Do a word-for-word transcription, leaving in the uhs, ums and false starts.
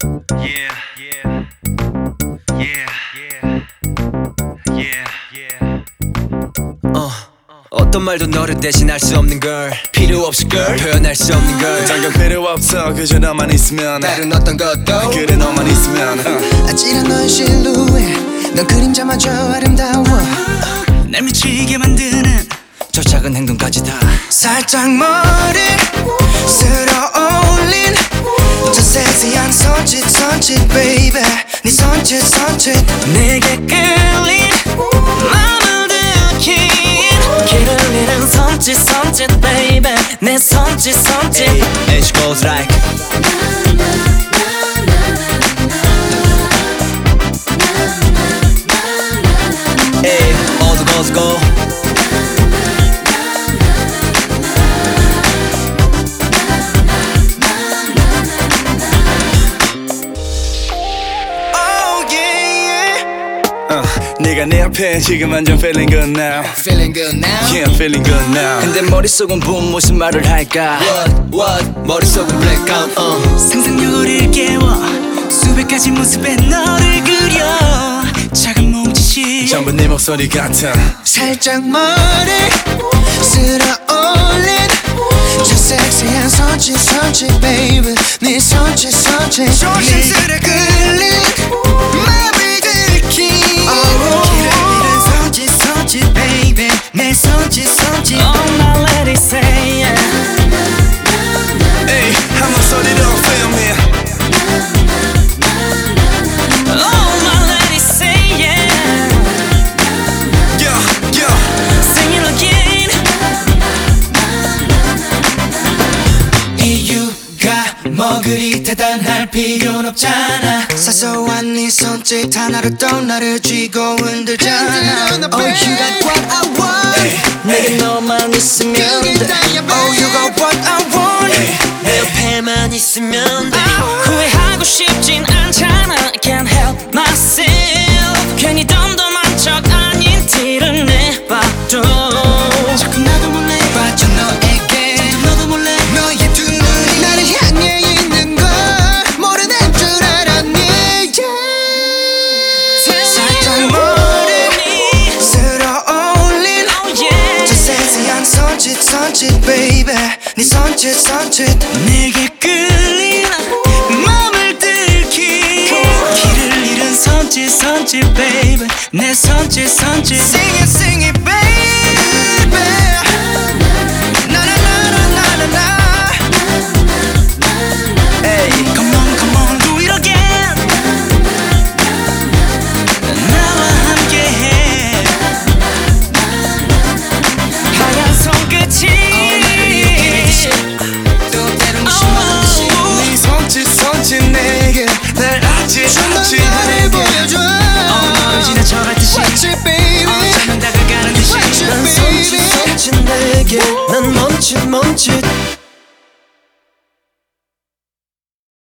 Yeah, yeah, yeah, yeah, yeah, yeah. 어, 어떤 말도 너를 대신할 수 없는 걸 필요 없이 girl 표현할 수 없는 걸 당연 필요 없어 그저 너만 있으면 다른 어떤 것도 그래 너만 있으면 uh. 아찔한 너의 실루엣 넌 그림자마저 아름다워 날 미치게 만드는 저 작은 행동까지 다 살짝 머리 쓸어 올린 저 섹시한 손짓 손짓 baby 네 손짓 손짓 내게 끌린 맘을 들킨 길을 잃은 손짓 손짓 baby 내 손짓 손짓 And she goes like Hey, all the girls go 네가 내 앞에 지금 완전 feeling good now Feeling good now Yeah I'm feeling good now 근데 머릿속은 붐 무슨 말을 할까 What what 머릿속은 blackout uh. 상상력을 깨워 수백 가지 모습의 너를 그려 작은 몸짓이 전부 네 목소리 같아 살짝 머리 쓸어 올린 저 섹시한 손짓 손짓 baby 네 손짓 손짓 조심스레 끌린 맘을 들킨 길을 잃은 손짓 손짓 baby 내 손짓 손짓 Oh my lady say yeah Hey 한 목소리로 feel me Oh my lady say yeah Yeah yeah Sing it again 이유가 뭐 그리 대단할 필요는 없잖아 사소한 네 손짓 하나로 또 나를 쥐고 흔들잖아 Oh you got what I want 내게 너만 있으면 돼 Oh you got what I want 내 옆에만 있으면 돼 후회하고 싶진 않잖아 I can't help myself 괜히 덤덤한 척 아닌 티를 내봐도 자꾸 나도 몰래 빠져 너에게 너도 몰래 너의 두 눈이 나를 향해 있는 걸 모르는 줄 알았니 yeah. 살짝 머리 쓸어 올린 Oh yeah 저 섹시한 손짓 손짓 baby 네 손짓 손짓 내게 끌린 맘을 들킨 길을 잃은 손짓 손짓 baby 내 손짓 손짓 Sing it sing it baby 나나나나나나 Hey, come on, come on, do it again. 나와 함께해. 하얀 손끝이. 또 때론 심한 듯이 네 손짓 손짓 내게 날 아찔 아찔하게 보여줘 어, 널 지나쳐갈 듯이. Watch it baby 어쩌면 다가가는 듯이. Watch it 난 baby 손짓 손짓 내게. 난 멈칫 멈칫.